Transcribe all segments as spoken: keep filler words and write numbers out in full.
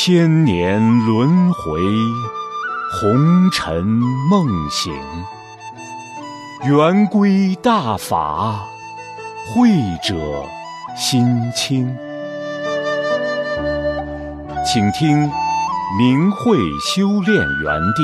千年轮回，红尘梦醒。圆规大法，慧者心清。请听明慧修炼园地。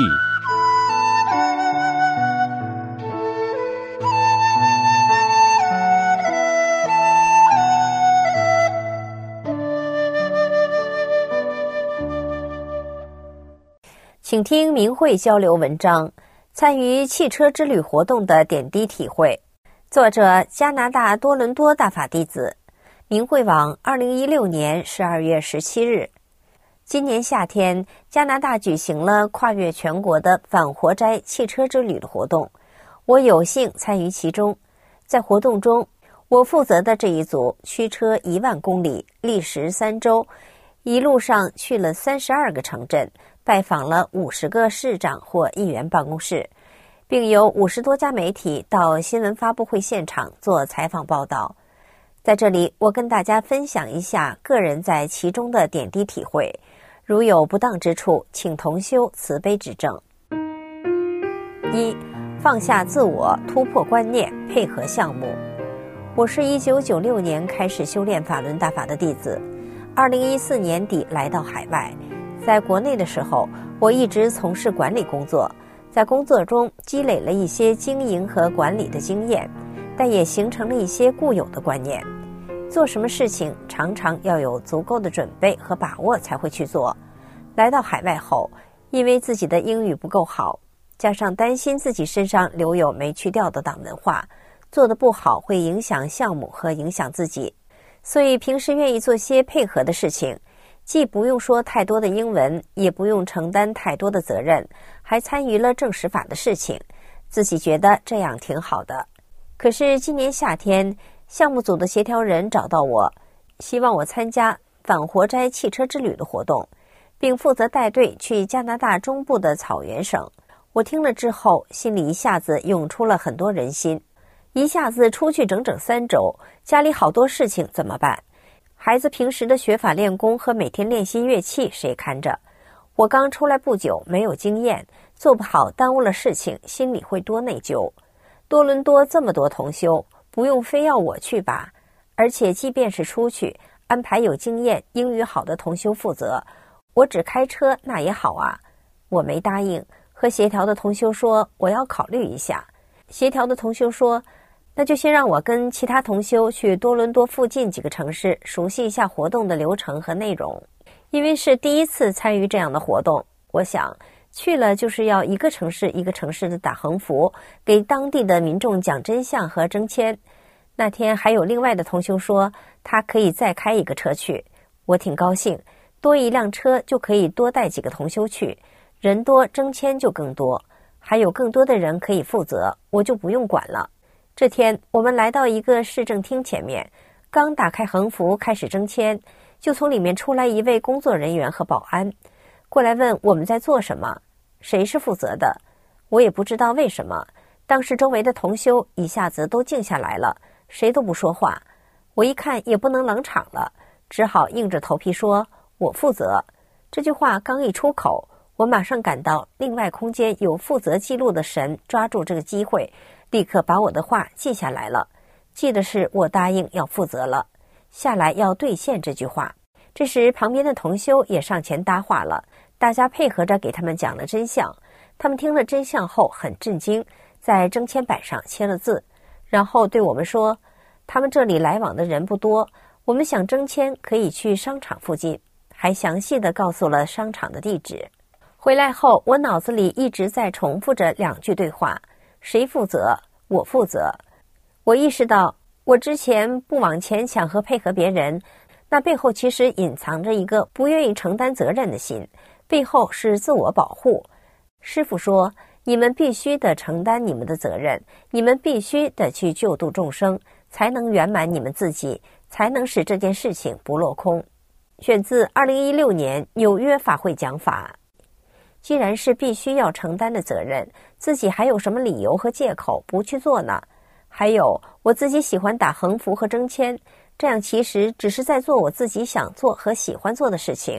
请听明慧交流文章，参与汽车之旅活动的点滴体会。作者加拿大多伦多大法弟子，明慧网二零一六年十二月十七日。今年夏天，加拿大举行了跨越全国的反火灾汽车之旅的活动，我有幸参与其中。在活动中，我负责的这一组驱车一万公里，历时三周，一路上去了三十二个城镇，拜访了五十个市长或议员办公室，并有五十多家媒体到新闻发布会现场做采访报道。在这里，我跟大家分享一下个人在其中的点滴体会，如有不当之处，请同修慈悲指正。一、放下自我，突破观念，配合项目。我是一九九六年开始修炼法轮大法的弟子，二零一四年底来到海外。在国内的时候，我一直从事管理工作，在工作中积累了一些经营和管理的经验，但也形成了一些固有的观念。做什么事情常常要有足够的准备和把握才会去做。来到海外后，因为自己的英语不够好，加上担心自己身上留有没去掉的党文化，做得不好会影响项目和影响自己，所以平时愿意做些配合的事情，既不用说太多的英文，也不用承担太多的责任，还参与了正实法的事情，自己觉得这样挺好的。可是今年夏天，项目组的协调人找到我，希望我参加反火灾汽车之旅的活动，并负责带队去加拿大中部的草原省。我听了之后，心里一下子涌出了很多人心。一下子出去整整三周，家里好多事情怎么办？孩子平时的学法练功和每天练习乐器谁看着？我刚出来不久，没有经验，做不好耽误了事情，心里会多内疚。多伦多这么多同修，不用非要我去吧？而且即便是出去，安排有经验、英语好的同修负责，我只开车那也好啊。我没答应，和协调的同修说我要考虑一下。协调的同修说，那就先让我跟其他同修去多伦多附近几个城市熟悉一下活动的流程和内容。因为是第一次参与这样的活动，我想去了就是要一个城市一个城市的打横幅，给当地的民众讲真相和征签。那天还有另外的同修说他可以再开一个车去，我挺高兴，多一辆车就可以多带几个同修去，人多征签就更多，还有更多的人可以负责，我就不用管了。这天我们来到一个市政厅前面，刚打开横幅开始征签，就从里面出来一位工作人员和保安，过来问我们在做什么，谁是负责的。我也不知道为什么，当时周围的同修一下子都静下来了，谁都不说话。我一看也不能冷场了，只好硬着头皮说我负责。这句话刚一出口，我马上感到另外空间有负责记录的神抓住这个机会，立刻把我的话记下来了，记的是我答应要负责了，下来要兑现这句话。这时旁边的同修也上前搭话了，大家配合着给他们讲了真相。他们听了真相后很震惊，在征签板上签了字，然后对我们说，他们这里来往的人不多，我们想征签可以去商场附近，还详细地告诉了商场的地址。回来后，我脑子里一直在重复着两句对话，谁负责？我负责。我意识到，我之前不往前抢和配合别人，那背后其实隐藏着一个不愿意承担责任的心，背后是自我保护。师父说，你们必须得承担你们的责任，你们必须得去救度众生，才能圆满你们自己，才能使这件事情不落空。选自二零一六年纽约法会讲法。既然是必须要承担的责任，自己还有什么理由和借口不去做呢？还有，我自己喜欢打横幅和征签，这样其实只是在做我自己想做和喜欢做的事情，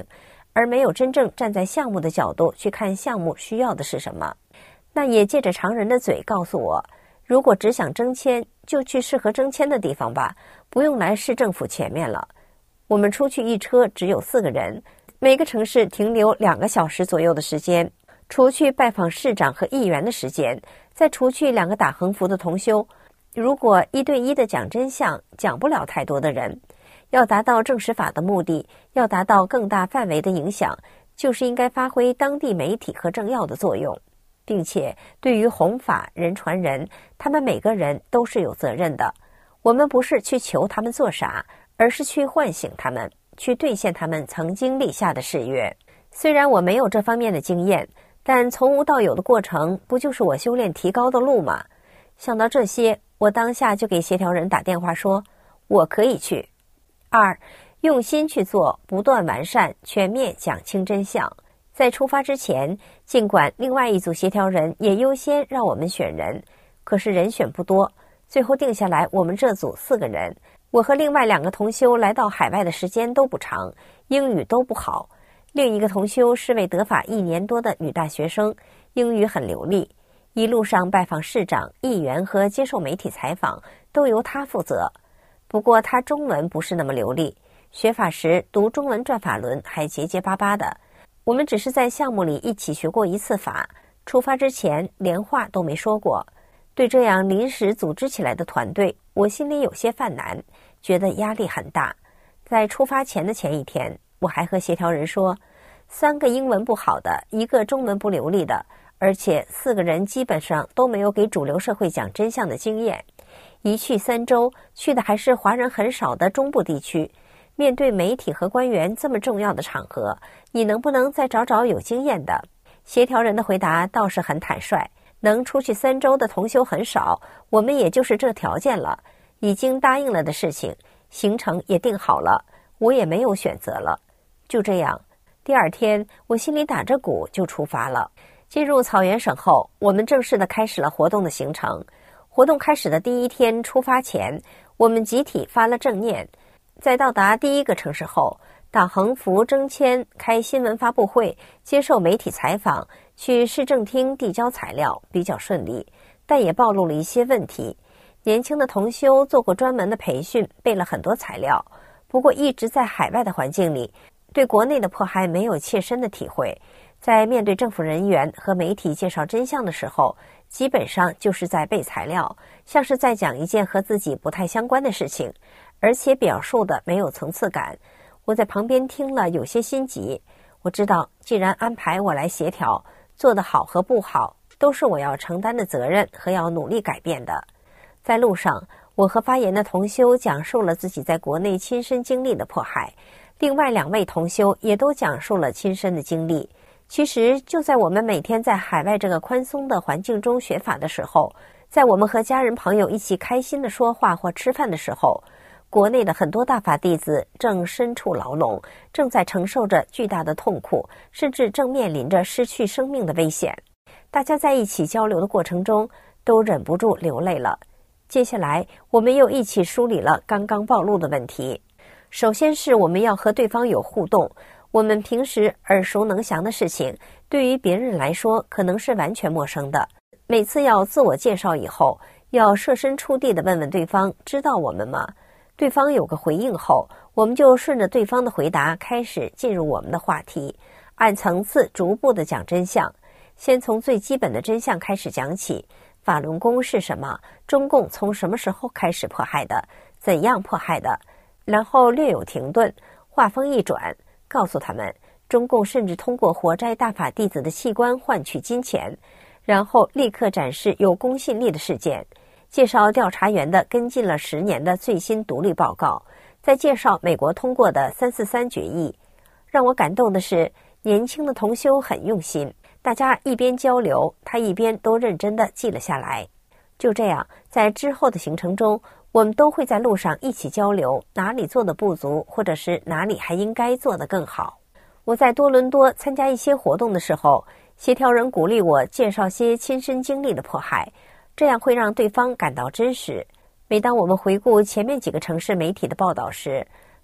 而没有真正站在项目的角度去看项目需要的是什么。那也借着常人的嘴告诉我，如果只想征签，就去适合征签的地方吧，不用来市政府前面了。我们出去一车只有四个人，每个城市停留两个小时左右的时间，除去拜访市长和议员的时间，再除去两个打横幅的同修，如果一对一的讲真相，讲不了太多的人。要达到证实法的目的，要达到更大范围的影响，就是应该发挥当地媒体和政要的作用，并且对于弘法人传人，他们每个人都是有责任的。我们不是去求他们做啥，而是去唤醒他们，去兑现他们曾经立下的誓约。虽然我没有这方面的经验，但从无到有的过程，不就是我修炼提高的路吗？想到这些，我当下就给协调人打电话说，我可以去。二，用心去做，不断完善，全面讲清真相。在出发之前，尽管另外一组协调人也优先让我们选人，可是人选不多，最后定下来我们这组四个人。我和另外两个同修来到海外的时间都不长，英语都不好。另一个同修是位得法一年多的女大学生，英语很流利，一路上拜访市长、议员和接受媒体采访都由她负责。不过她中文不是那么流利，学法时读中文转法轮还结结巴巴的。我们只是在项目里一起学过一次法，出发之前连话都没说过。对这样临时组织起来的团队，我心里有些犯难，觉得压力很大。在出发前的前一天，我还和协调人说，三个英文不好的，一个中文不流利的，而且四个人基本上都没有给主流社会讲真相的经验。一去三周，去的还是华人很少的中部地区，面对媒体和官员这么重要的场合，你能不能再找找有经验的？协调人的回答倒是很坦率，能出去三周的同修很少，我们也就是这条件了，已经答应了的事情，行程也定好了，我也没有选择了。就这样，第二天我心里打着鼓就出发了。进入草原省后，我们正式的开始了活动的行程。活动开始的第一天出发前，我们集体发了正念。在到达第一个城市后，打横幅征签、开新闻发布会、接受媒体采访、去市政厅递交材料，比较顺利，但也暴露了一些问题。年轻的同修做过专门的培训，背了很多材料，不过一直在海外的环境里，对国内的迫害没有切身的体会。在面对政府人员和媒体介绍真相的时候，基本上就是在背材料，像是在讲一件和自己不太相关的事情，而且表述的没有层次感。我在旁边听了有些心急，我知道既然安排我来协调，做得好和不好都是我要承担的责任和要努力改变的。在路上，我和发言的同修讲述了自己在国内亲身经历的迫害，另外两位同修也都讲述了亲身的经历。其实就在我们每天在海外这个宽松的环境中学法的时候，在我们和家人朋友一起开心的说话或吃饭的时候，国内的很多大法弟子正身处牢笼，正在承受着巨大的痛苦，甚至正面临着失去生命的危险。大家在一起交流的过程中都忍不住流泪了。接下来我们又一起梳理了刚刚暴露的问题。首先是我们要和对方有互动，我们平时耳熟能详的事情，对于别人来说可能是完全陌生的。每次要自我介绍以后，要设身处地地问问对方知道我们吗？对方有个回应后，我们就顺着对方的回答开始进入我们的话题，按层次逐步地讲真相。先从最基本的真相开始讲起，法轮功是什么？中共从什么时候开始迫害的？怎样迫害的？然后略有停顿，话锋一转，告诉他们中共甚至通过活摘大法弟子的器官换取金钱，然后立刻展示有公信力的事件，介绍调查员的跟进了十年的最新独立报告，再介绍美国通过的三四三决议。让我感动的是，年轻的同修很用心，大家一边交流，他一边都认真地记了下来。就这样，在之后的行程中，我们都会在路上一起交流哪里做的不足，或者是哪里还应该做得更好。我在多伦多参加一些活动的时候，协调人鼓励我介绍些亲身经历的迫害，这样会让对方感到真实。每当我们回顾前面几个城市媒体的报道时，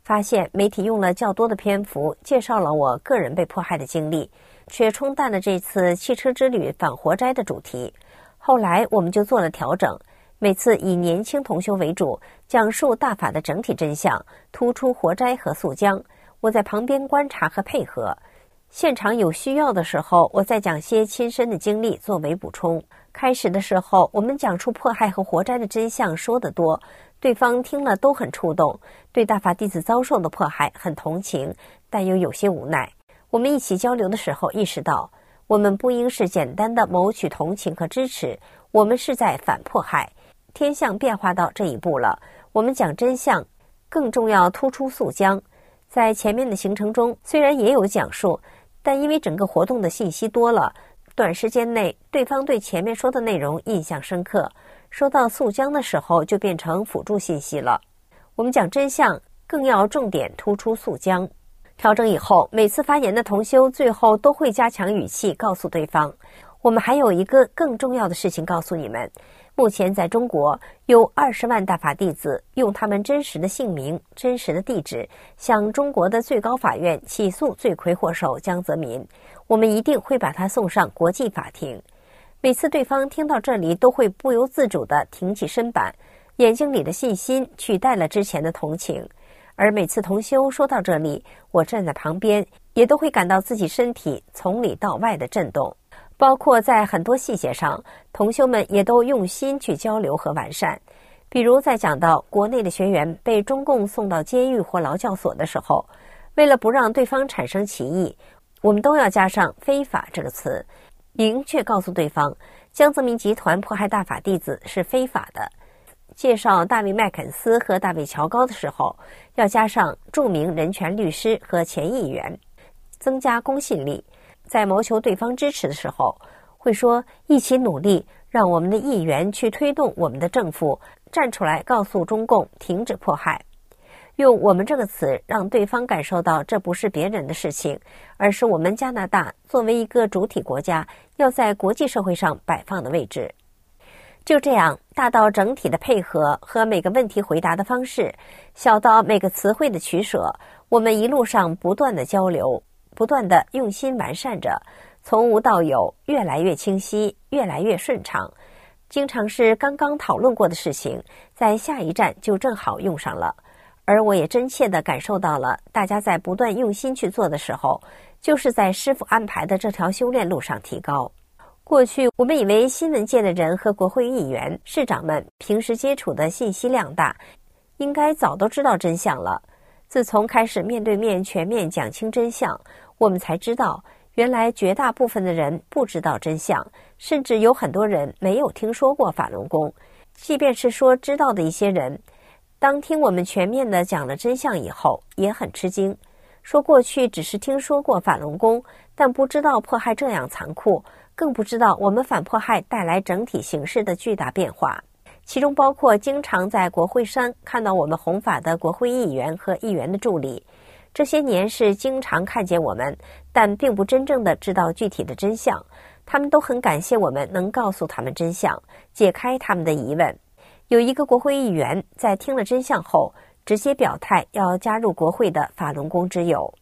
发现媒体用了较多的篇幅介绍了我个人被迫害的经历，却冲淡了这次汽车之旅反活摘的主题。后来我们就做了调整，每次以年轻同修为主，讲述大法的整体真相，突出活摘和速浆，我在旁边观察和配合。现场有需要的时候，我再讲些亲身的经历作为补充。开始的时候，我们讲出迫害和活摘的真相说得多，对方听了都很触动，对大法弟子遭受的迫害很同情，但又有些无奈。我们一起交流的时候意识到，我们不应是简单的谋取同情和支持，我们是在反迫害。天象变化到这一步了，我们讲真相更重要，突出速浆。在前面的行程中虽然也有讲述，但因为整个活动的信息多了，短时间内对方对前面说的内容印象深刻，说到速浆的时候就变成辅助信息了。我们讲真相更要重点突出速浆。调整以后，每次发言的同修最后都会加强语气告诉对方，我们还有一个更重要的事情告诉你们，目前在中国有二十万大法弟子用他们真实的姓名、真实的地址向中国的最高法院起诉罪魁祸首江泽民，我们一定会把他送上国际法庭。每次对方听到这里都会不由自主地挺起身板，眼睛里的信心取代了之前的同情。而每次同修说到这里，我站在旁边也都会感到自己身体从里到外的震动，包括在很多细节上，同修们也都用心去交流和完善。比如在讲到国内的学员被中共送到监狱或劳教所的时候，为了不让对方产生歧义，我们都要加上非法这个词，明确告诉对方江泽民集团迫害大法弟子是非法的。介绍大卫麦肯斯和大卫乔高的时候，要加上著名人权律师和前议员，增加公信力。在谋求对方支持的时候，会说一起努力，让我们的议员去推动我们的政府站出来告诉中共停止迫害。用我们这个词让对方感受到这不是别人的事情，而是我们加拿大作为一个主体国家要在国际社会上摆放的位置。就这样，大到整体的配合和每个问题回答的方式，小到每个词汇的取舍，我们一路上不断的交流，不断的用心完善着，从无到有，越来越清晰，越来越顺畅。经常是刚刚讨论过的事情，在下一站就正好用上了。而我也真切地感受到了，大家在不断用心去做的时候，就是在师父安排的这条修炼路上提高。过去我们以为新闻界的人和国会议员、市长们平时接触的信息量大，应该早都知道真相了。自从开始面对面全面讲清真相，我们才知道，原来绝大部分的人不知道真相，甚至有很多人没有听说过法轮功。即便是说知道的一些人，当听我们全面地讲了真相以后，也很吃惊，说过去只是听说过法轮功，但不知道迫害这样残酷，更不知道我们反迫害带来整体形势的巨大变化，其中包括经常在国会山看到我们弘法的国会议员和议员的助理。这些年是经常看见我们，但并不真正的知道具体的真相，他们都很感谢我们能告诉他们真相，解开他们的疑问。有一个国会议员在听了真相后，直接表态要加入国会的法轮功之友。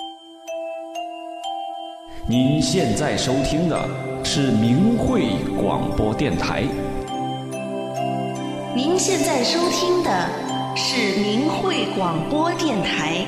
您现在收听的是明慧广播电台。 您现在收听的是明慧广播电台。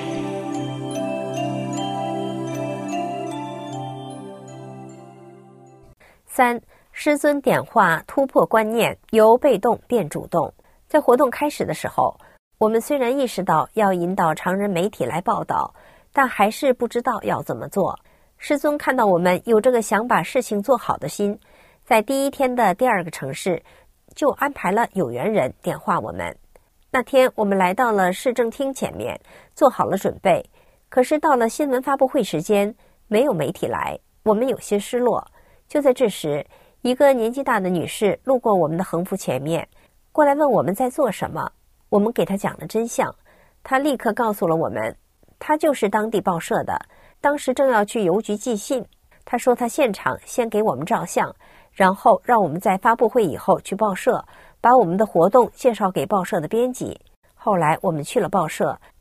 三、师尊点化突破观念，由被动变主动。在活动开始的时候，我们虽然意识到要引导常人媒体来报道，但还是不知道要怎么做。师尊看到我们有这个想把事情做好的心，在第一天的第二个城市就安排了有缘人点化我们。那天我们来到了市政厅前面，做好了准备，可是到了新闻发布会时间，没有媒体来，我们有些失落。就在这时，一个年纪大的女士路过我们的横幅前面，过来问我们在做什么。我们给她讲了真相，她立刻告诉了我们，她就是当地报社的，当时正要去邮局寄信。她说她现场先给我们照相，然后让我们在发布会以后去报社，把我们的活动介绍给报社的编辑。后来我们去了报社，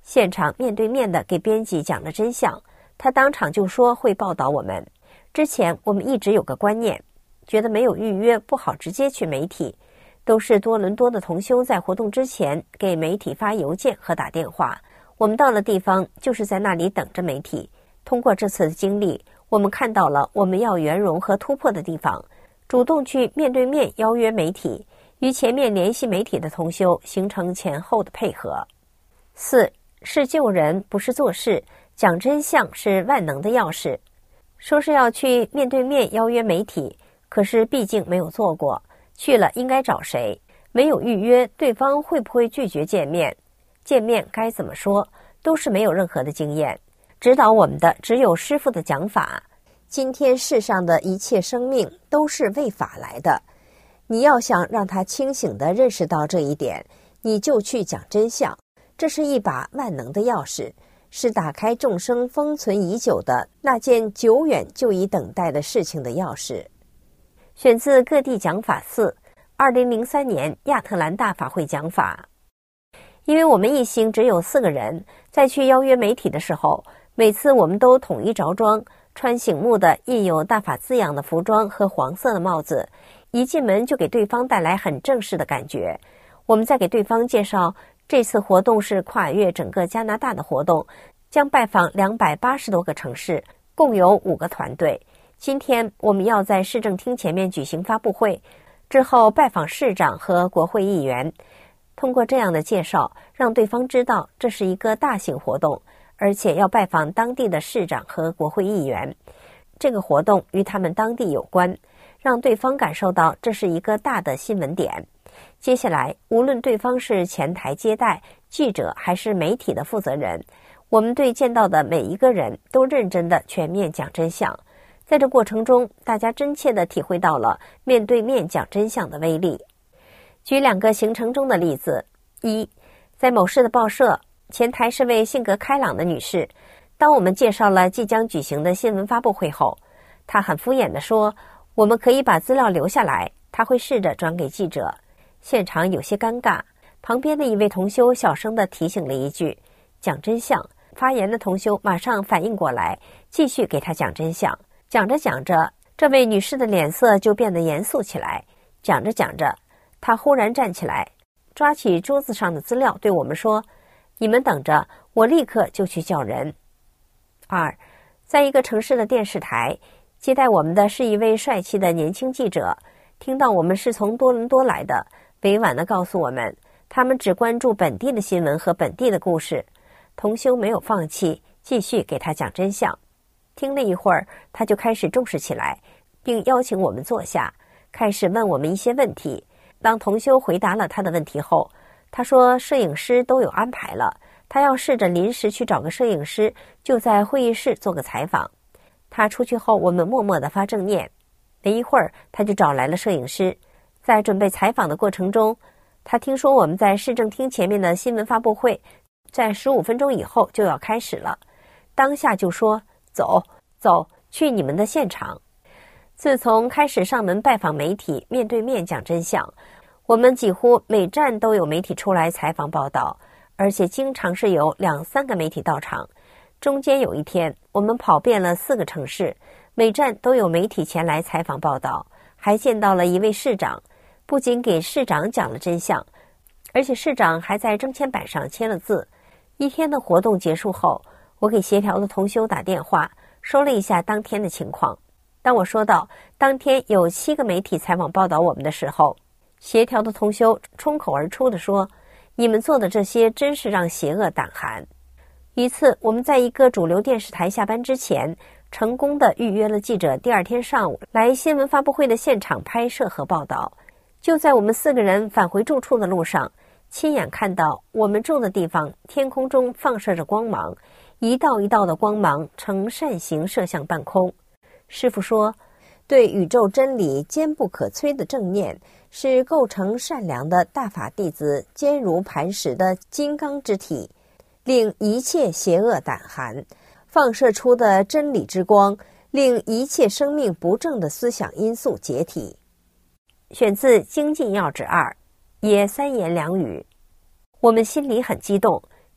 现场面对面的给编辑讲了真相，他当场就说会报道我们。之前我们一直有个观念，觉得没有预约不好直接去媒体，都是多伦多的同修在活动之前给媒体发邮件和打电话，我们到了地方就是在那里等着媒体。通过这次的经历，我们看到了我们要圆融和突破的地方，主动去面对面邀约媒体，与前面联系媒体的同修形成前后的配合。四是救人，不是做事，讲真相是万能的钥匙。说是要去面对面邀约媒体，可是毕竟没有做过，去了应该找谁？没有预约，对方会不会拒绝见面？见面该怎么说？都是没有任何的经验。指导我们的只有师父的讲法。今天世上的一切生命都是为法来的，你要想让他清醒地认识到这一点，你就去讲真相。这是一把万能的钥匙，是打开众生封存已久的那件久远就已等待的事情的钥匙。选自各地讲法四，二零零三年亚特兰大法会讲法。因为我们一行只有四个人，在去邀约媒体的时候，每次我们都统一着装，穿醒目的印有大法字样的服装和黄色的帽子，一进门就给对方带来很正式的感觉。我们再给对方介绍，这次活动是跨越整个加拿大的活动，将拜访两百八十多个城市，共有五个团队。今天我们要在市政厅前面举行发布会，之后拜访市长和国会议员。通过这样的介绍，让对方知道这是一个大型活动，而且要拜访当地的市长和国会议员。这个活动与他们当地有关，让对方感受到这是一个大的新闻点。接下来，无论对方是前台接待、记者还是媒体的负责人，我们对见到的每一个人都认真地全面讲真相。在这过程中，大家真切地体会到了面对面讲真相的威力。举两个行程中的例子。一，在某市的报社，前台是位性格开朗的女士。当我们介绍了即将举行的新闻发布会后，她很敷衍地说，我们可以把资料留下来，她会试着转给记者。现场有些尴尬，旁边的一位同修小声地提醒了一句，讲真相。发言的同修马上反应过来，继续给她讲真相。讲着讲着，这位女士的脸色就变得严肃起来。讲着讲着，她忽然站起来，抓起桌子上的资料对我们说，你们等着，我立刻就去叫人。二，在一个城市的电视台，接待我们的是一位帅气的年轻记者，听到我们是从多伦多来的，委婉地告诉我们，他们只关注本地的新闻和本地的故事。同修没有放弃，继续给他讲真相。听了一会儿，他就开始重视起来，并邀请我们坐下，开始问我们一些问题。当同修回答了他的问题后，他说摄影师都有安排了，他要试着临时去找个摄影师，就在会议室做个采访。他出去后，我们默默地发正念。没一会儿，他就找来了摄影师。在准备采访的过程中，他听说我们在市政厅前面的新闻发布会在十五分钟以后就要开始了，当下就说，走走，去你们的现场。自从开始上门拜访媒体，面对面讲真相，我们几乎每站都有媒体出来采访报道，而且经常是有两三个媒体到场。中间有一天，我们跑遍了四个城市，每站都有媒体前来采访报道，还见到了一位市长，不仅给市长讲了真相，而且市长还在征签板上签了字。一天的活动结束后，我给协调的同修打电话，说了一下当天的情况。当我说到当天有七个媒体采访报道我们的时候，协调的同修冲口而出地说，你们做的这些真是让邪恶胆寒。一次，我们在一个主流电视台下班之前，成功地预约了记者第二天上午来新闻发布会的现场拍摄和报道。就在我们四个人返回住处的路上，亲眼看到我们住的地方天空中放射着光芒，一道一道的光芒呈扇形射向半空。师父说，对宇宙真理坚不可摧的正念，是构成善良的大法弟子坚如磐石的金刚之体，令一切邪恶胆寒。放射出的真理之光，令一切生命不正的思想因素解体。选自《精进要旨二》，也三言两语。我们心里很激动，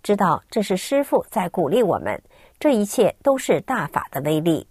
知道这是师父在鼓励我们，这一切都是大法的威力。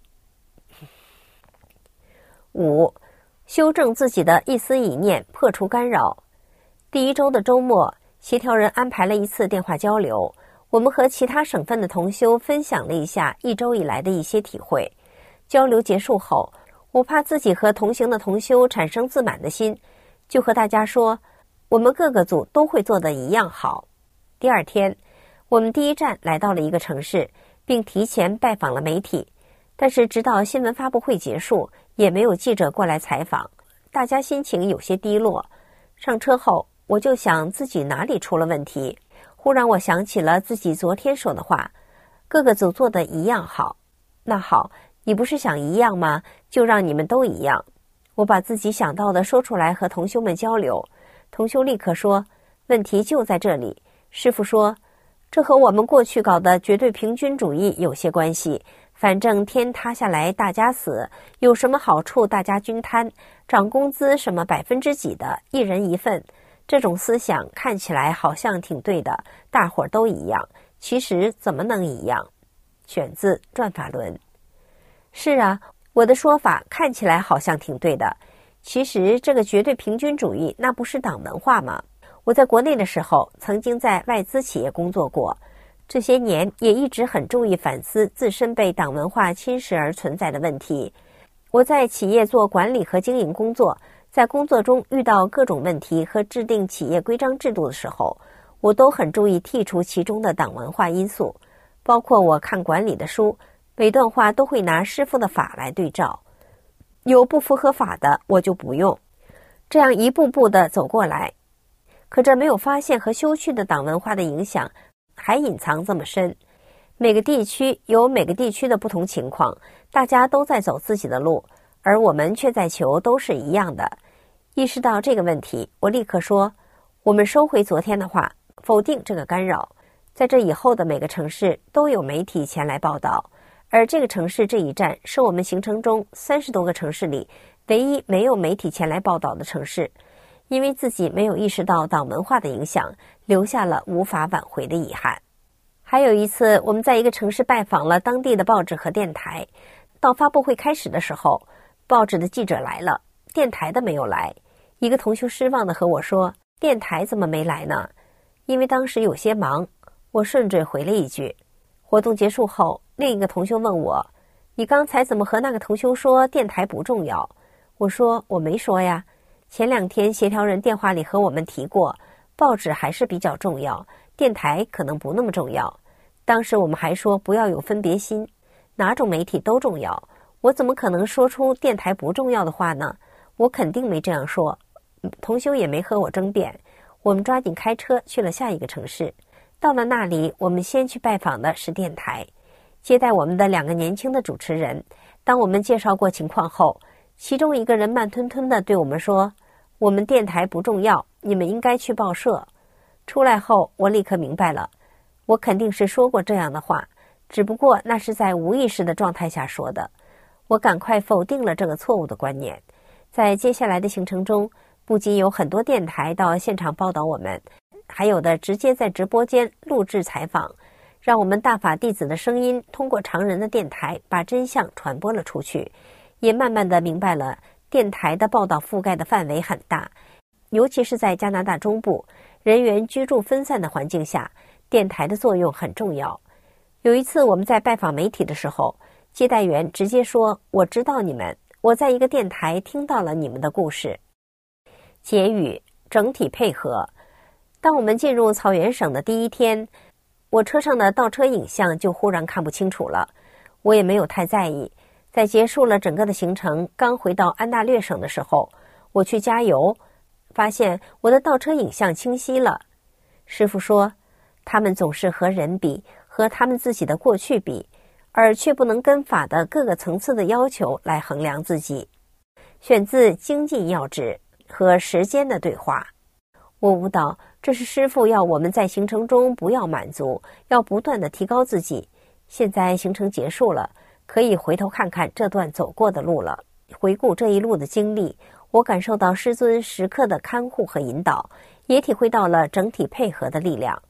五、修正自己的一丝一念，破除干扰。第一周的周末，协调人安排了一次电话交流，我们和其他省份的同修分享了一下一周以来的一些体会。交流结束后，我怕自己和同行的同修产生自满的心，就和大家说，我们各个组都会做得一样好。第二天，我们第一站来到了一个城市，并提前拜访了媒体，但是直到新闻发布会结束，也没有记者过来采访，大家心情有些低落。上车后，我就想自己哪里出了问题，忽然我想起了自己昨天说的话，各个组做的一样好。那好，你不是想一样吗？就让你们都一样。我把自己想到的说出来和同修们交流，同修立刻说，问题就在这里。师父说，这和我们过去搞的绝对平均主义有些关系，反正天塌下来大家死，有什么好处大家均摊，涨工资什么百分之几的，一人一份，这种思想看起来好像挺对的，大伙儿都一样，其实怎么能一样？选自《转法轮》。是啊，我的说法看起来好像挺对的，其实这个绝对平均主义那不是党文化吗？我在国内的时候曾经在外资企业工作过，这些年也一直很注意反思自身被党文化侵蚀而存在的问题。我在企业做管理和经营工作，在工作中遇到各种问题和制定企业规章制度的时候，我都很注意剔除其中的党文化因素，包括我看管理的书，每段话都会拿师父的法来对照，有不符合法的我就不用，这样一步步的走过来。可这没有发现和修去的党文化的影响还隐藏这么深。每个地区有每个地区的不同情况，大家都在走自己的路，而我们却在求都是一样的。意识到这个问题，我立刻说，我们收回昨天的话，否定这个干扰。在这以后的每个城市都有媒体前来报道，而这个城市这一站是我们行程中三十多个城市里唯一没有媒体前来报道的城市，因为自己没有意识到党文化的影响，留下了无法挽回的遗憾。还有一次，我们在一个城市拜访了当地的报纸和电台，到发布会开始的时候，报纸的记者来了，电台的没有来。一个同修失望地和我说，电台怎么没来呢？因为当时有些忙，我顺嘴回了一句。活动结束后，另一个同修问我，你刚才怎么和那个同修说电台不重要？我说我没说呀，前两天协调人电话里和我们提过，报纸还是比较重要，电台可能不那么重要。当时我们还说不要有分别心，哪种媒体都重要，我怎么可能说出电台不重要的话呢？我肯定没这样说。同修也没和我争辩，我们抓紧开车去了下一个城市。到了那里，我们先去拜访的是电台，接待我们的两个年轻的主持人。当我们介绍过情况后，其中一个人慢吞吞地对我们说，我们电台不重要，你们应该去报社。出来后，我立刻明白了，我肯定是说过这样的话，只不过那是在无意识的状态下说的。我赶快否定了这个错误的观念。在接下来的行程中，不仅有很多电台到现场报道我们，还有的直接在直播间录制采访，让我们大法弟子的声音通过常人的电台把真相传播了出去。也慢慢的明白了，电台的报道覆盖的范围很大，尤其是在加拿大中部人员居住分散的环境下，电台的作用很重要。有一次我们在拜访媒体的时候，接待员直接说，我知道你们，我在一个电台听到了你们的故事。结语，整体配合。当我们进入草原省的第一天，我车上的倒车影像就忽然看不清楚了，我也没有太在意。在结束了整个的行程，刚回到安大略省的时候，我去加油，发现我的倒车影像清晰了。师父说，他们总是和人比，和他们自己的过去比，而却不能跟法的各个层次的要求来衡量自己。选自《精进要旨》和时间的对话。我悟到，这是师父要我们在行程中不要满足，要不断的提高自己。现在行程结束了，可以回头看看这段走过的路了。回顾这一路的经历，我感受到师尊时刻的看护和引导，也体会到了整体配合的力量。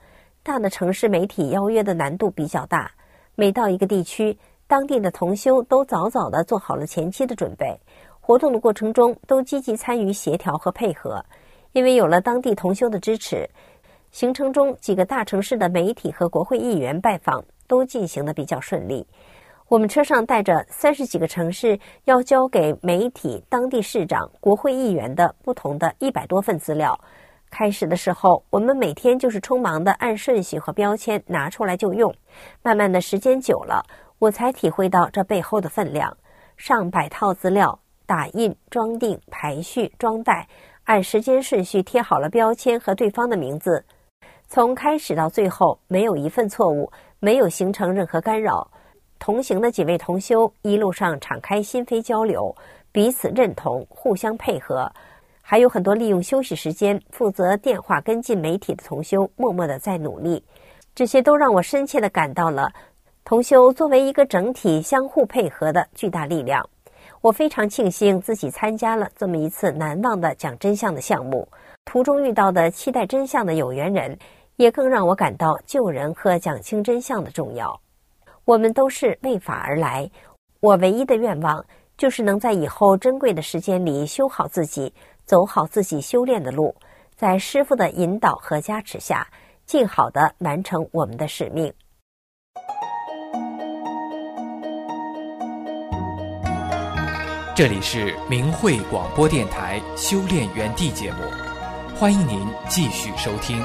大的城市媒体邀约的难度比较大，每到一个地区，当地的同修都早早地做好了前期的准备，活动的过程中都积极参与协调和配合。因为有了当地同修的支持，行程中几个大城市的媒体和国会议员拜访都进行得比较顺利。我们车上带着三十几个城市要交给媒体、当地市长、国会议员的不同的一百多份资料。开始的时候，我们每天就是匆忙的按顺序和标签拿出来就用。慢慢的时间久了，我才体会到这背后的分量。上百套资料，打印、装订、排序、装袋，按时间顺序贴好了标签和对方的名字。从开始到最后，没有一份错误，没有形成任何干扰。同行的几位同修一路上敞开心扉交流，彼此认同，互相配合。还有很多利用休息时间负责电话跟进媒体的同修默默地在努力，这些都让我深切地感到了同修作为一个整体相互配合的巨大力量。我非常庆幸自己参加了这么一次难忘的讲真相的项目，途中遇到的期待真相的有缘人，也更让我感到救人和讲清真相的重要。我们都是为法而来，我唯一的愿望就是能在以后珍贵的时间里修好自己，走好自己修炼的路，在师父的引导和加持下，尽好地完成我们的使命。 这里是明慧广播电台修炼园地节目，欢迎您继续收听。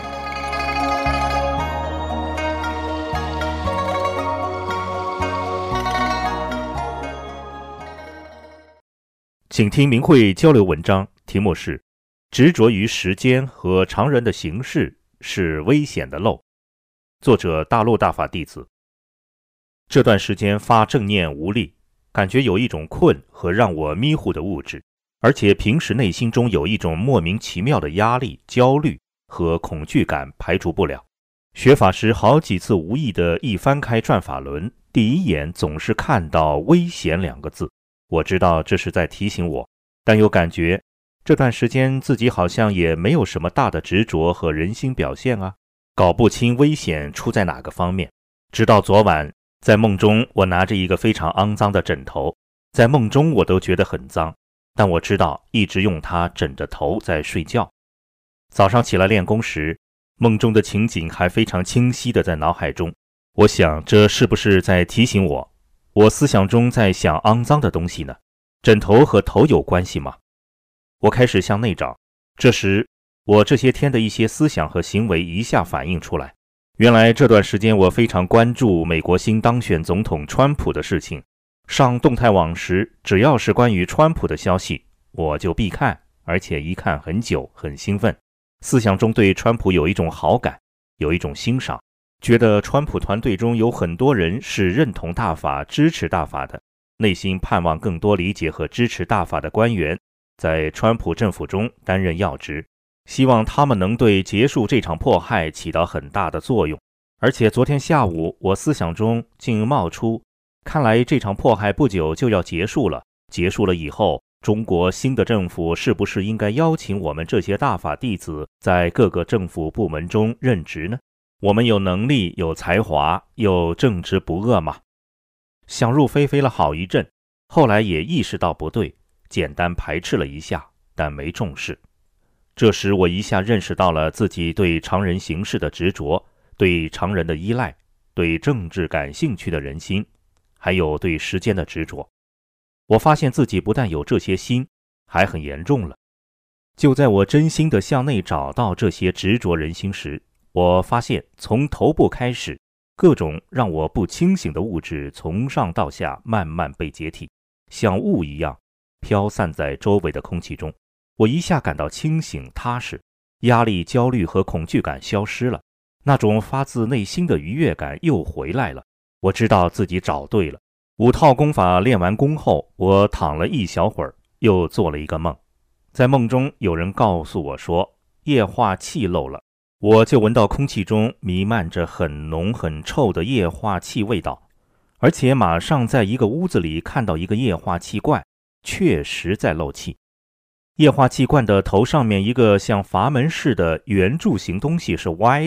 请听明慧交流文章，题目是执着于时间和常人的形式是危险的漏。作者大陆大法弟子。这段时间发正念无力，感觉有一种困和让我迷糊的物质，而且平时内心中有一种莫名其妙的压力、焦虑和恐惧感排除不了。学法时好几次无意的一翻开转法轮，第一眼总是看到危险两个字。我知道这是在提醒我，但又感觉这段时间自己好像也没有什么大的执着和人心表现啊，搞不清危险出在哪个方面。直到昨晚，在梦中我拿着一个非常肮脏的枕头，在梦中我都觉得很脏，但我知道一直用它枕着头在睡觉。早上起来练功时，梦中的情景还非常清晰的在脑海中，我想这是不是在提醒我，我思想中在想肮脏的东西呢？枕头和头有关系吗？我开始向内找，这时我这些天的一些思想和行为一下反映出来。原来这段时间我非常关注美国新当选总统川普的事情，上动态网时只要是关于川普的消息我就必看，而且一看很久，很兴奋，思想中对川普有一种好感，有一种欣赏，觉得川普团队中有很多人是认同大法、支持大法的，内心盼望更多理解和支持大法的官员在川普政府中担任要职，希望他们能对结束这场迫害起到很大的作用。而且昨天下午我思想中竟冒出，看来这场迫害不久就要结束了，结束了以后，中国新的政府是不是应该邀请我们这些大法弟子在各个政府部门中任职呢？我们有能力、有才华，又正直不阿嘛。想入非非了好一阵，后来也意识到不对，简单排斥了一下，但没重视。这时我一下认识到了自己对常人形式的执着，对常人的依赖，对政治感兴趣的人心，还有对时间的执着。我发现自己不但有这些心，还很严重了。就在我真心地向内找到这些执着人心时，我发现从头部开始，各种让我不清醒的物质从上到下慢慢被解体，像雾一样飘散在周围的空气中。我一下感到清醒踏实，压力、焦虑和恐惧感消失了，那种发自内心的愉悦感又回来了。我知道自己找对了。五套功法练完功后，我躺了一小会儿，又做了一个梦。在梦中有人告诉我说液化气漏了，我就闻到空气中弥漫着很浓很臭的液化气味道，而且马上在一个屋子里看到一个液化气罐，确实在漏气。液化气罐的头上面一个像阀门似的圆柱形东西是歪的，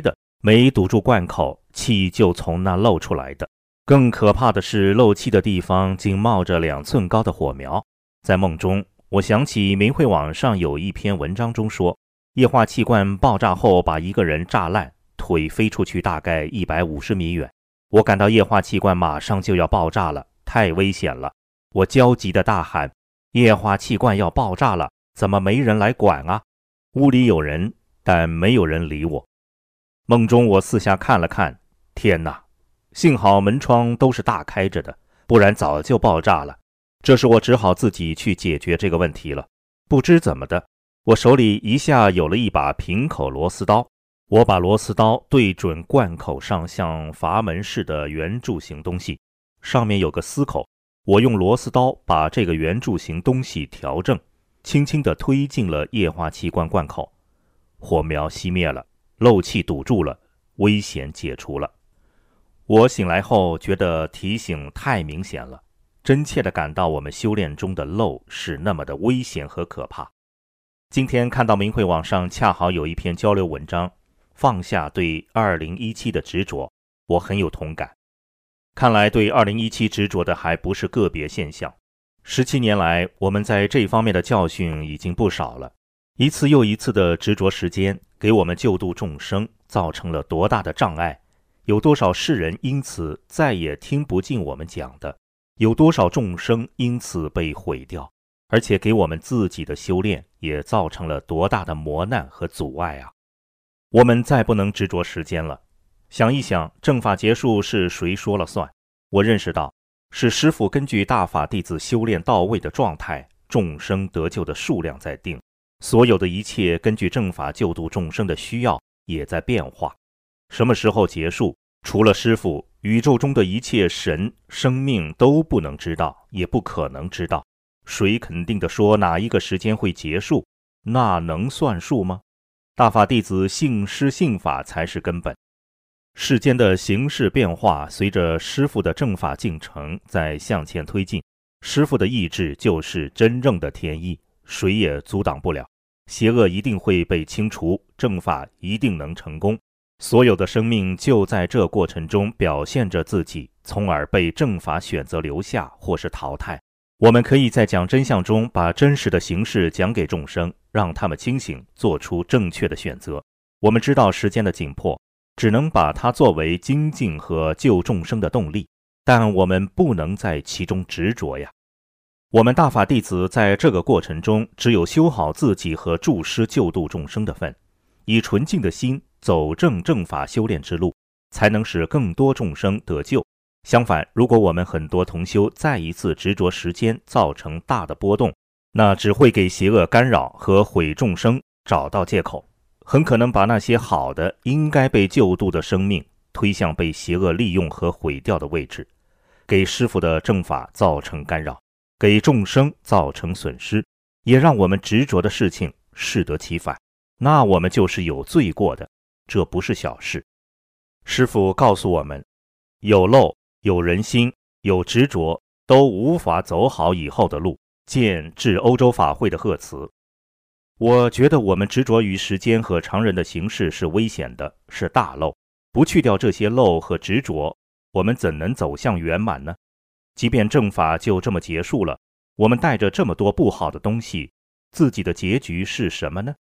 没堵住罐口，气就从那漏出来的。更可怕的是，漏气的地方竟冒着两寸高的火苗。在梦中，我想起明慧网上有一篇文章中说，液化气罐爆炸后把一个人炸烂，腿飞出去大概一百五十米远。我感到液化气罐马上就要爆炸了，太危险了。我焦急地大喊，液化气罐要爆炸了，怎么没人来管啊？屋里有人，但没有人理我。梦中我四下看了看，天哪！幸好门窗都是大开着的，不然早就爆炸了。这时我只好自己去解决这个问题了。不知怎么的，我手里一下有了一把平口螺丝刀。我把螺丝刀对准罐口上像阀门似的圆柱形东西，上面有个丝口。我用螺丝刀把这个圆柱形东西调正，轻轻地推进了液化气罐罐口。火苗熄灭了，漏气堵住了，危险解除了。我醒来后觉得提醒太明显了，真切地感到我们修炼中的漏是那么的危险和可怕。今天看到明慧网上恰好有一篇交流文章，放下对二零一七的执着，我很有同感。看来对二零一七执着的还不是个别现象。十七年来，我们在这方面的教训已经不少了。一次又一次的执着时间，给我们救度众生造成了多大的障碍？有多少世人因此再也听不进我们讲的？有多少众生因此被毁掉？而且给我们自己的修炼也造成了多大的磨难和阻碍啊！我们再不能执着时间了。想一想，正法结束是谁说了算？我认识到，是师父根据大法弟子修炼到位的状态，众生得救的数量在定。所有的一切根据正法救度众生的需要也在变化。什么时候结束？除了师父，宇宙中的一切神、生命都不能知道，也不可能知道。谁肯定地说哪一个时间会结束？那能算数吗？大法弟子信师信法才是根本。世间的形势变化，随着师父的正法进程在向前推进。师父的意志就是真正的天意，谁也阻挡不了。邪恶一定会被清除，正法一定能成功。所有的生命就在这过程中表现着自己，从而被正法选择留下或是淘汰。我们可以在讲真相中把真实的形势讲给众生，让他们清醒，做出正确的选择。我们知道时间的紧迫，只能把它作为精进和救众生的动力，但我们不能在其中执着呀。我们大法弟子在这个过程中，只有修好自己和助师救度众生的份，以纯净的心走正正法修炼之路，才能使更多众生得救。相反，如果我们很多同修再一次执着时间，造成大的波动，那只会给邪恶干扰和毁众生找到借口，很可能把那些好的应该被救度的生命推向被邪恶利用和毁掉的位置，给师父的正法造成干扰，给众生造成损失，也让我们执着的事情适得其反，那我们就是有罪过的，这不是小事。师父告诉我们，有漏、有人心、有执着，都无法走好以后的路。见至欧洲法会的贺词。我觉得我们执着于时间和常人的形式是危险的，是大漏。不去掉这些漏和执着，我们怎能走向圆满呢？即便正法就这么结束了，我们带着这么多不好的东西，自己的结局是什么呢？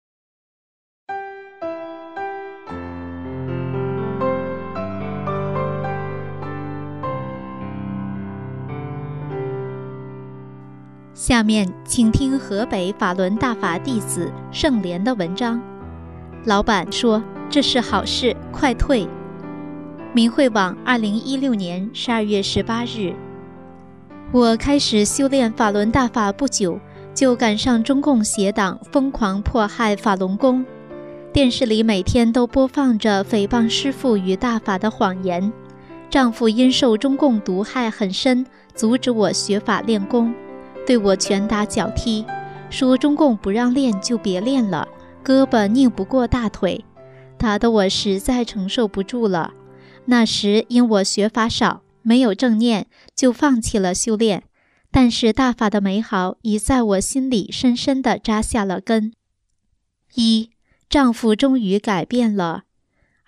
下面请听河北法轮大法弟子盛莲的文章。老板说这是好事，快退。明慧网二零一六年十二月十八日。我开始修炼法轮大法不久，就赶上中共邪党疯狂迫害法轮功。电视里每天都播放着诽谤师父与大法的谎言。丈夫因受中共毒害很深，阻止我学法练功，对我拳打脚踢，说中共不让练就别练了，胳膊拧不过大腿，打得我实在承受不住了。那时因我学法少，没有正念，就放弃了修炼。但是大法的美好已在我心里深深地扎下了根。一，丈夫终于改变了。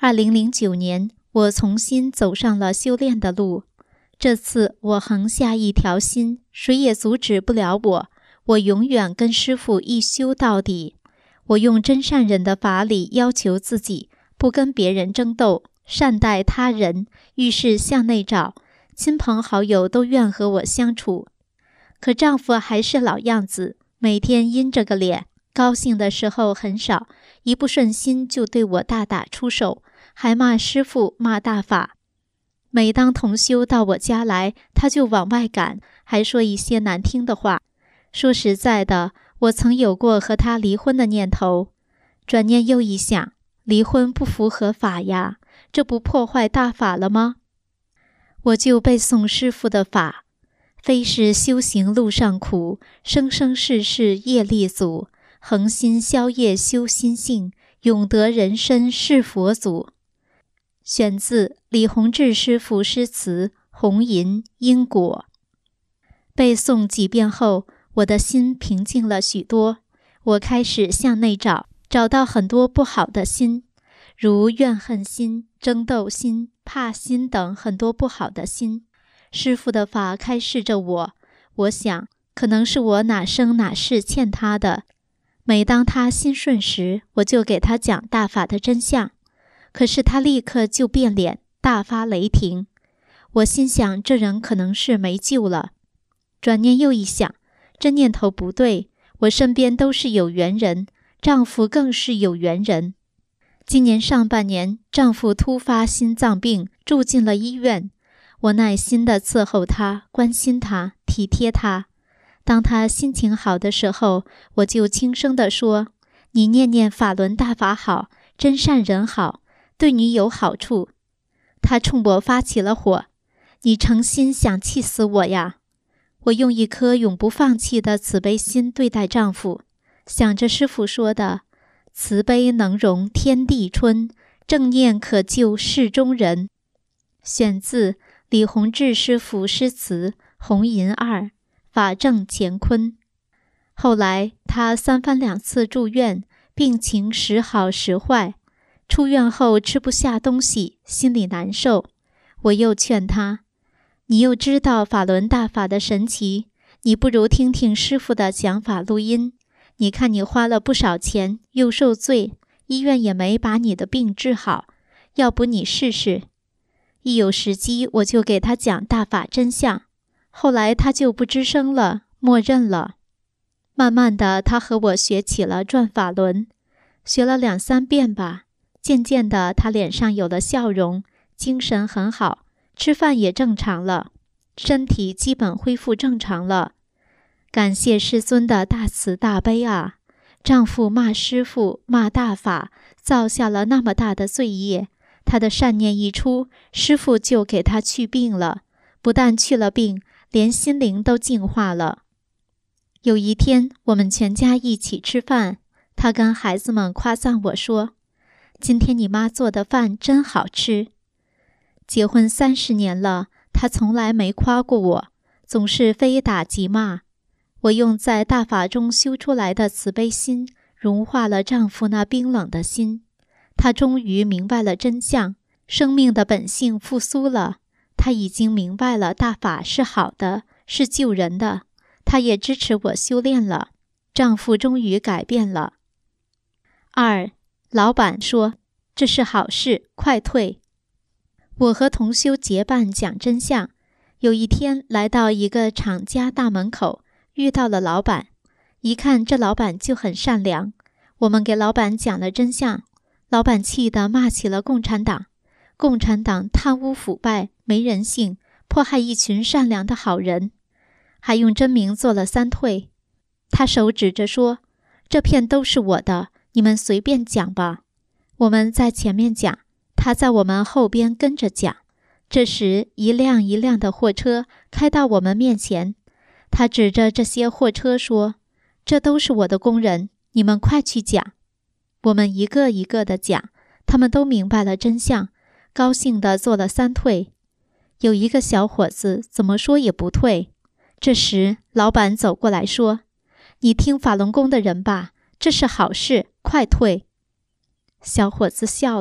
二零零九年，我重新走上了修炼的路。这次我横下一条心，谁也阻止不了我。我永远跟师父一修到底。我用真善忍的法理要求自己，不跟别人争斗，善待他人，遇事向内找，亲朋好友都愿和我相处。可丈夫还是老样子，每天阴着个脸，高兴的时候很少，一不顺心就对我大打出手，还骂师父，骂大法。每当同修到我家来，他就往外赶，还说一些难听的话。说实在的，我曾有过和他离婚的念头，转念又一想，离婚不符合法呀，这不破坏大法了吗？我就背诵师父的法，非是修行路上苦，生生世世业力阻，恒心消业修心性，永得人身是佛祖。选自李洪志师父诗词《红银因果》。背诵几遍后，我的心平静了许多。我开始向内找，找到很多不好的心，如怨恨心、争斗心、怕心等很多不好的心。师父的法开示着我，我想可能是我哪生哪世欠他的。每当他心顺时，我就给他讲大法的真相，可是他立刻就变脸，大发雷霆。我心想这人可能是没救了。转念又一想，这念头不对，我身边都是有缘人，丈夫更是有缘人。今年上半年，丈夫突发心脏病，住进了医院。我耐心地伺候他，关心他，体贴他。当他心情好的时候，我就轻声地说：你念念法轮大法好，真善人好，对你有好处。他冲我发起了火：你诚心想气死我呀！我用一颗永不放弃的慈悲心对待丈夫，想着师父说的慈悲能容天地春，正念可救世中人。选自李洪志师父诗词《红银二》，法正乾坤。后来他三番两次住院，病情时好时坏，出院后吃不下东西，心里难受。我又劝他：你又知道法轮大法的神奇，你不如听听师父的讲法录音。你看你花了不少钱，又受罪，医院也没把你的病治好，要不你试试。一有时机，我就给他讲大法真相。后来他就不吱声了，默认了。慢慢的，他和我学起了转法轮，学了两三遍吧。渐渐的，他脸上有了笑容，精神很好，吃饭也正常了，身体基本恢复正常了。感谢师尊的大慈大悲啊！丈夫骂师父，骂大法，造下了那么大的罪业。他的善念一出，师父就给他去病了，不但去了病，连心灵都净化了。有一天，我们全家一起吃饭，他跟孩子们夸赞我说：今天你妈做的饭真好吃。结婚三十年了，他从来没夸过我，总是非打即骂。我用在大法中修出来的慈悲心，融化了丈夫那冰冷的心。他终于明白了真相，生命的本性复苏了。他已经明白了大法是好的，是救人的。他也支持我修炼了，丈夫终于改变了。二，老板说这是好事，快退。我和同修结伴讲真相。有一天来到一个厂家大门口，遇到了老板。一看这老板就很善良，我们给老板讲了真相。老板气得骂起了共产党，共产党贪污腐败，没人性，迫害一群善良的好人，还用真名做了三退。他手指着说：这片都是我的，你们随便讲吧。我们在前面讲，他在我们后边跟着讲。这时一辆一辆的货车开到我们面前，他指着这些货车说：这都是我的工人，你们快去讲。我们一个一个的讲，他们都明白了真相，高兴地做了三退。有一个小伙子怎么说也不退。这时老板走过来说：你听法轮功的人吧，这是好事，快退。小伙子笑了，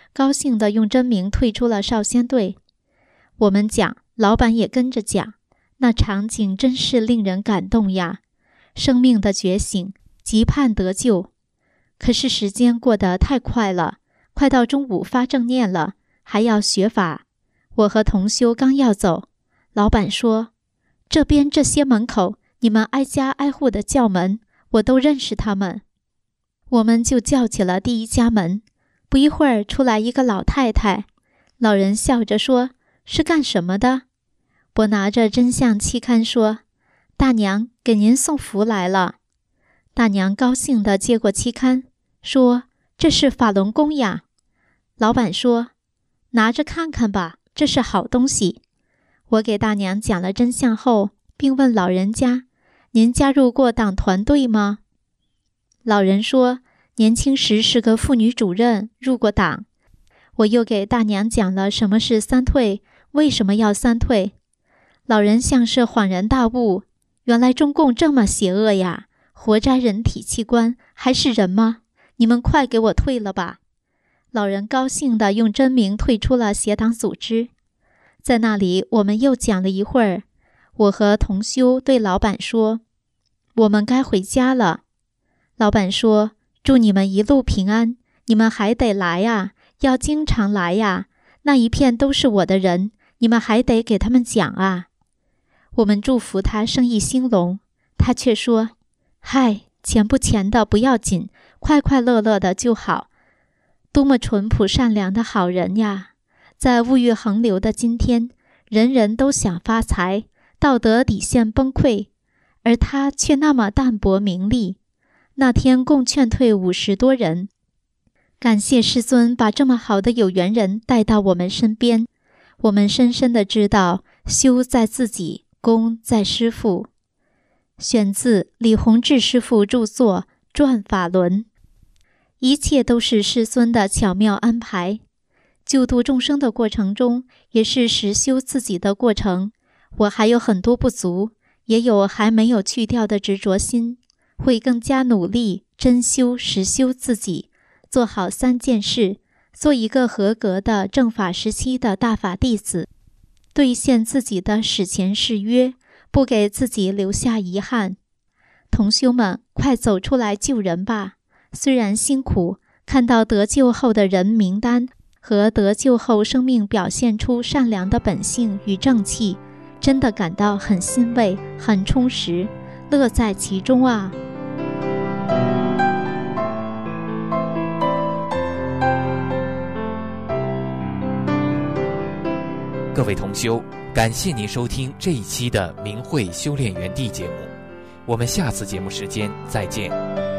高兴地用真名退出了少先队。我们讲，老板也跟着讲，那场景真是令人感动呀！生命的觉醒，急盼得救。可是时间过得太快了，快到中午发正念了，还要学法。我和同修刚要走，老板说：“这边这些门口，你们挨家挨户的叫门，我都认识他们。”我们就叫起了第一家门，不一会儿出来一个老太太，老人笑着说：“是干什么的？”我拿着真相期刊说：“大娘，给您送福来了。”大娘高兴地接过期刊，说：“这是法轮功呀。”老板说：“拿着看看吧，这是好东西。”我给大娘讲了真相后，并问老人家：“您加入过党团队吗？”老人说：“年轻时是个妇女主任，入过党。”我又给大娘讲了什么是三退，为什么要三退。老人像是恍然大悟，原来中共这么邪恶呀，活摘人体器官，还是人吗？你们快给我退了吧！老人高兴地用真名退出了邪党组织。在那里我们又讲了一会儿，我和同修对老板说：“我们该回家了。”老板说：“祝你们一路平安，你们还得来呀，要经常来呀，那一片都是我的人，你们还得给他们讲啊。”我们祝福他生意兴隆，他却说：“嗨，钱不钱的不要紧，快快乐乐的就好。”多么淳朴善良的好人呀！在物欲横流的今天，人人都想发财，道德底线崩溃，而他却那么淡泊名利。那天共劝退五十多人，感谢师尊把这么好的有缘人带到我们身边。我们深深地知道，修在自己，功在师父。选自李洪志师父著作《转法轮》。一切都是师尊的巧妙安排。救度众生的过程中，也是实修自己的过程。我还有很多不足，也有还没有去掉的执着心，会更加努力真修实修自己，做好三件事，做一个合格的正法时期的大法弟子，兑现自己的史前誓约，不给自己留下遗憾。同修们，快走出来救人吧！虽然辛苦，看到得救后的人名单和得救后生命表现出善良的本性与正气，真的感到很欣慰，很充实，乐在其中啊！ 各位同修，感谢您收听这一期的明慧修炼园地节目，我们下次节目时间再见。